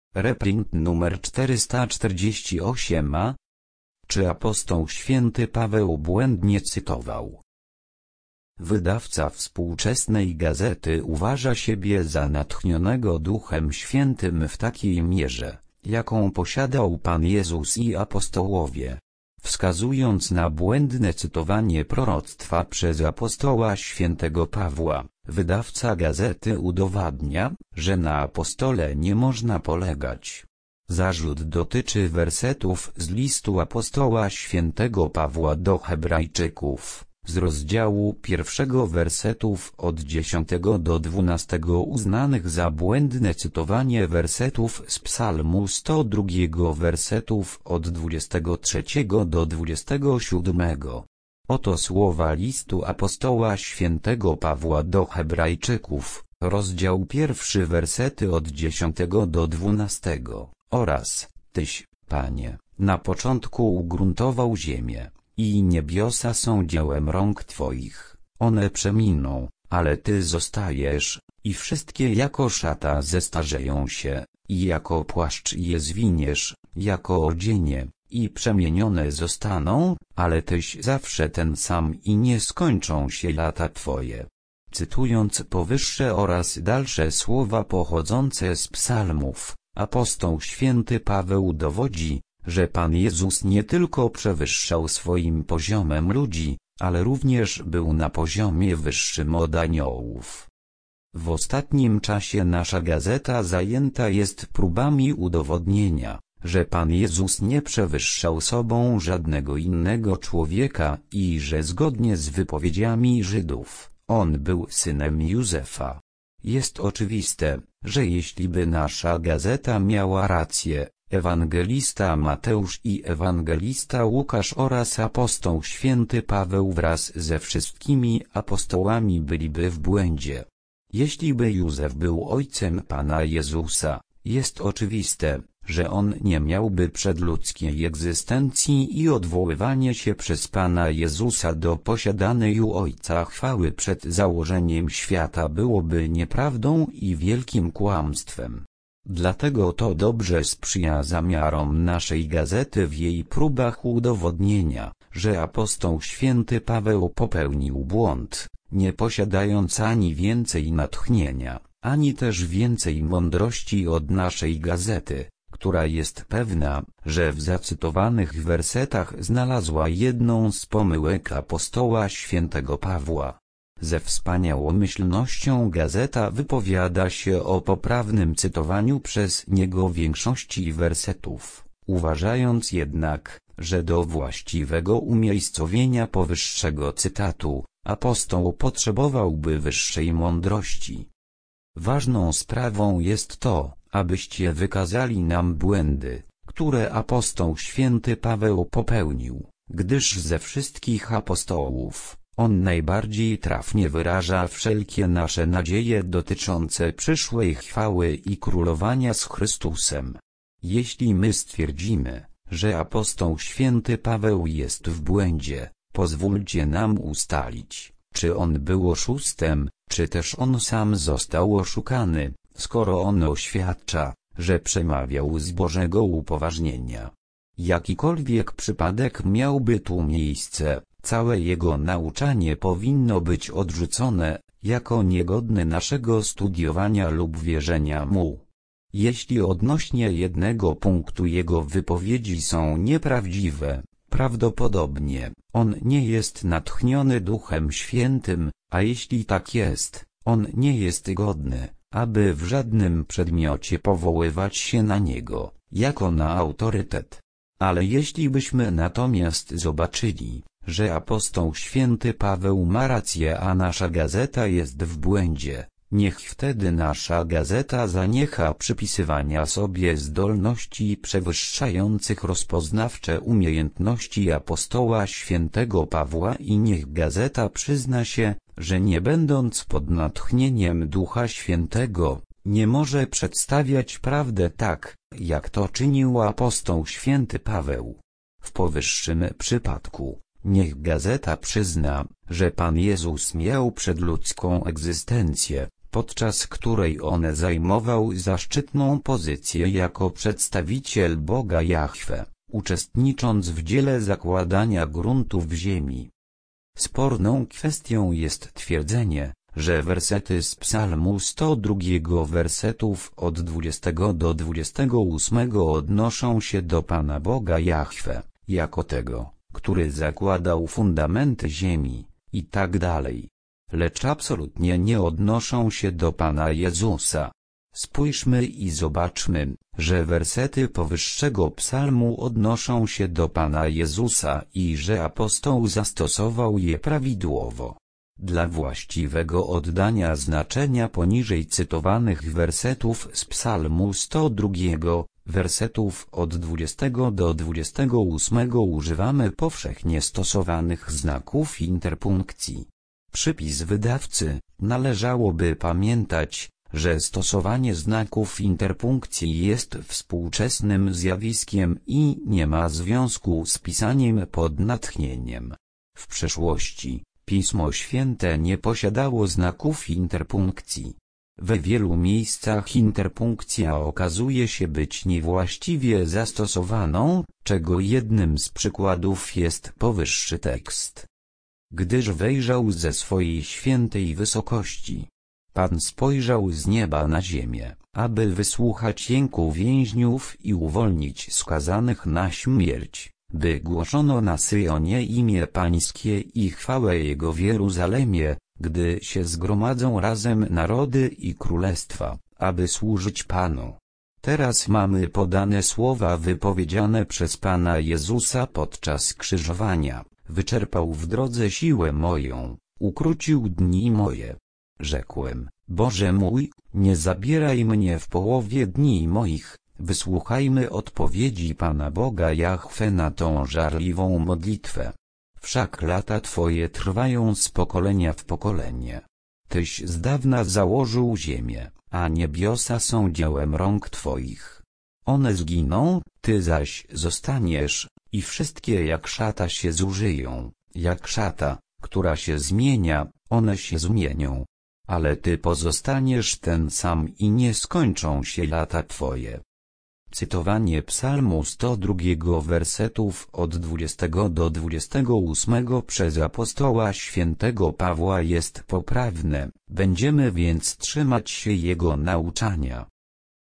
Reprint numer 448a. Czy apostoł święty Paweł błędnie cytował? Wydawca współczesnej gazety uważa siebie za natchnionego Duchem Świętym w takiej mierze, jaką posiadał Pan Jezus i apostołowie. Wskazując na błędne cytowanie proroctwa przez apostoła świętego Pawła, wydawca gazety udowadnia, że na apostole nie można polegać. Zarzut dotyczy wersetów z listu apostoła świętego Pawła do Hebrajczyków, z rozdziału 1 wersetów od 10 do 12 uznanych za błędne cytowanie wersetów z Psalmu 102 wersetów od 23 do 27. Oto słowa listu apostoła świętego Pawła do Hebrajczyków, rozdział 1 wersety od 10 do 12. Oraz, Tyś, Panie, na początku ugruntował ziemię, i niebiosa są dziełem rąk Twoich. One przeminą, ale Ty zostajesz, i wszystkie jako szata zestarzeją się, i jako płaszcz je zwiniesz, jako odzienie, i przemienione zostaną, ale Tyś zawsze ten sam i nie skończą się lata Twoje. Cytując powyższe oraz dalsze słowa pochodzące z psalmów, apostoł święty Paweł dowodzi, że Pan Jezus nie tylko przewyższał swoim poziomem ludzi, ale również był na poziomie wyższym od aniołów. W ostatnim czasie nasza gazeta zajęta jest próbami udowodnienia, że Pan Jezus nie przewyższał sobą żadnego innego człowieka i że zgodnie z wypowiedziami Żydów, On był synem Józefa. Jest oczywiste, że jeśli by nasza gazeta miała rację, ewangelista Mateusz i ewangelista Łukasz oraz apostoł święty Paweł wraz ze wszystkimi apostołami byliby w błędzie. Jeśli by Józef był ojcem Pana Jezusa, jest oczywiste, że on nie miałby przedludzkiej egzystencji i odwoływanie się przez Pana Jezusa do posiadanej u Ojca chwały przed założeniem świata byłoby nieprawdą i wielkim kłamstwem. Dlatego to dobrze sprzyja zamiarom naszej gazety w jej próbach udowodnienia, że apostoł święty Paweł popełnił błąd, nie posiadając ani więcej natchnienia, ani też więcej mądrości od naszej gazety, która jest pewna, że w zacytowanych wersetach znalazła jedną z pomyłek apostoła świętego Pawła. Ze wspaniałomyślnością gazeta wypowiada się o poprawnym cytowaniu przez niego większości wersetów, uważając jednak, że do właściwego umiejscowienia powyższego cytatu, apostoł potrzebowałby wyższej mądrości. Ważną sprawą jest to, abyście wykazali nam błędy, które apostoł święty Paweł popełnił, gdyż ze wszystkich apostołów, on najbardziej trafnie wyraża wszelkie nasze nadzieje dotyczące przyszłej chwały i królowania z Chrystusem. Jeśli my stwierdzimy, że apostoł święty Paweł jest w błędzie, pozwólcie nam ustalić, czy on był oszustem, czy też on sam został oszukany, skoro on oświadcza, że przemawiał z Bożego upoważnienia. Jakikolwiek przypadek miałby tu miejsce, całe jego nauczanie powinno być odrzucone, jako niegodne naszego studiowania lub wierzenia mu. Jeśli odnośnie jednego punktu jego wypowiedzi są nieprawdziwe, prawdopodobnie on nie jest natchniony Duchem Świętym, a jeśli tak jest, on nie jest godny, aby w żadnym przedmiocie powoływać się na niego, jako na autorytet. Ale jeśli byśmy natomiast zobaczyli, że apostoł święty Paweł ma rację, a nasza gazeta jest w błędzie, niech wtedy nasza gazeta zaniecha przypisywania sobie zdolności przewyższających rozpoznawcze umiejętności apostoła świętego Pawła i niech gazeta przyzna się, że nie będąc pod natchnieniem Ducha Świętego, nie może przedstawiać prawdę tak, jak to czynił apostoł święty Paweł. W powyższym przypadku, niech gazeta przyzna, że Pan Jezus miał przedludzką egzystencję, podczas której on zajmował zaszczytną pozycję jako przedstawiciel Boga Jahwe, uczestnicząc w dziele zakładania gruntów ziemi. Sporną kwestią jest twierdzenie, że wersety z Psalmu 102 wersetów od 20 do 28 odnoszą się do Pana Boga Jahwe, jako tego, który zakładał fundamenty ziemi, i tak dalej. Lecz absolutnie nie odnoszą się do Pana Jezusa. Spójrzmy i zobaczmy, że wersety powyższego psalmu odnoszą się do Pana Jezusa i że apostoł zastosował je prawidłowo. Dla właściwego oddania znaczenia poniżej cytowanych wersetów z psalmu 102, wersetów od 20 do 28 używamy powszechnie stosowanych znaków interpunkcji. Przypis wydawcy: należałoby pamiętać, że stosowanie znaków interpunkcji jest współczesnym zjawiskiem i nie ma związku z pisaniem pod natchnieniem. W przeszłości Pismo Święte nie posiadało znaków interpunkcji. We wielu miejscach interpunkcja okazuje się być niewłaściwie zastosowaną, czego jednym z przykładów jest powyższy tekst. Gdyż wejrzał ze swojej świętej wysokości. Pan spojrzał z nieba na ziemię, aby wysłuchać jęku więźniów i uwolnić skazanych na śmierć, by głoszono na Syjonie imię Pańskie i chwałę Jego w Jeruzalemie, gdy się zgromadzą razem narody i królestwa, aby służyć Panu. Teraz mamy podane słowa wypowiedziane przez Pana Jezusa podczas krzyżowania: wyczerpał w drodze siłę moją, ukrócił dni moje. Rzekłem: Boże mój, nie zabieraj mnie w połowie dni moich. Wysłuchajmy odpowiedzi Pana Boga Jahwe na tą żarliwą modlitwę. Wszak lata Twoje trwają z pokolenia w pokolenie. Tyś z dawna założył ziemię, a niebiosa są dziełem rąk Twoich. One zginą, Ty zaś zostaniesz, i wszystkie jak szata się zużyją, jak szata, która się zmienia, one się zmienią. Ale Ty pozostaniesz ten sam i nie skończą się lata Twoje. Cytowanie psalmu 102 wersetów od 20 do 28 przez apostoła świętego Pawła jest poprawne, będziemy więc trzymać się jego nauczania.